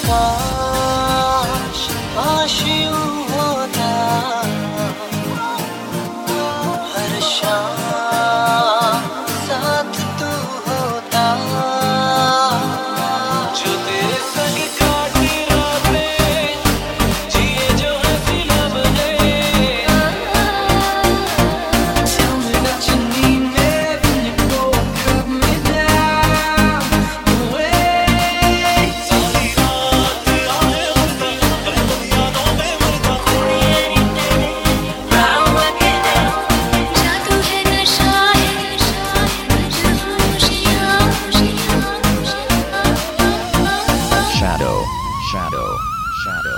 काश काश यूं होता हर शाम साथ तू होता जो तेरे संग काटी रातें जिए जो हंसी लम्हे Tell me that you need me when you go cut me down away सारी रात आए होता यादों में मरता जादू है नशा है खुशियाँ Shadow, shadow, shadow, shadow.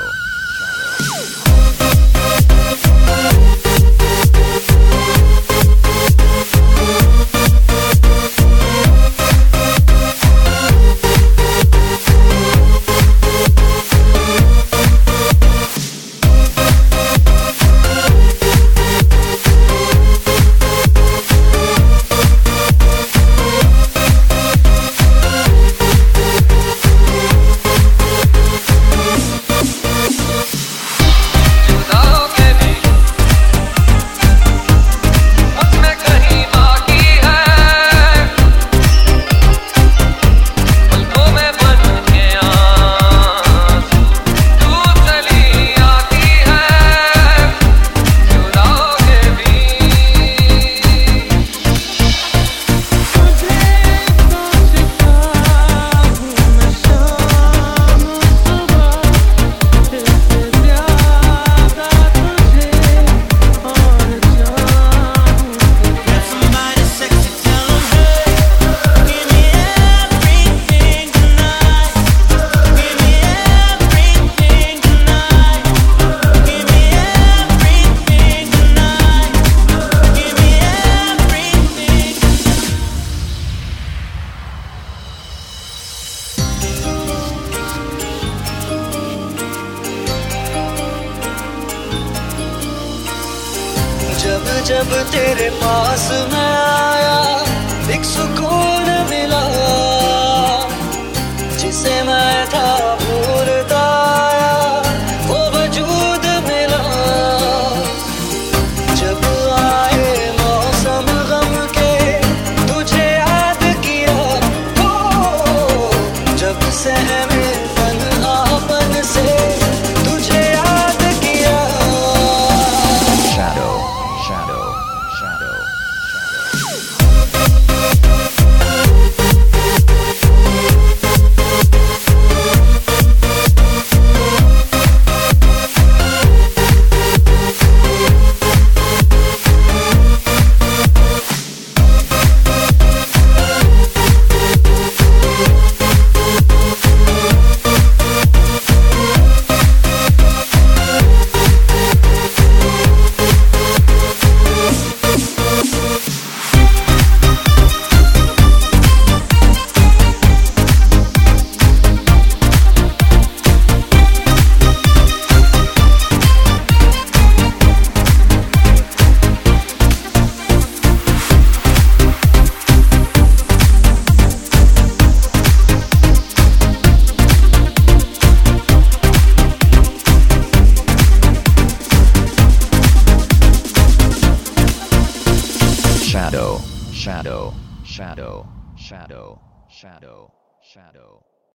जब जब तेरे पास मैं आया एक सुकून मिला जिसे मैं था भूलता आया वो वजूद मिला जब आए मौसम गम के तुझे याद किया हो जब सहमे तन्हापन से तुझे याद किया Shadow, shadow, shadow, shadow. Shadow, shadow, shadow, shadow, shadow, shadow.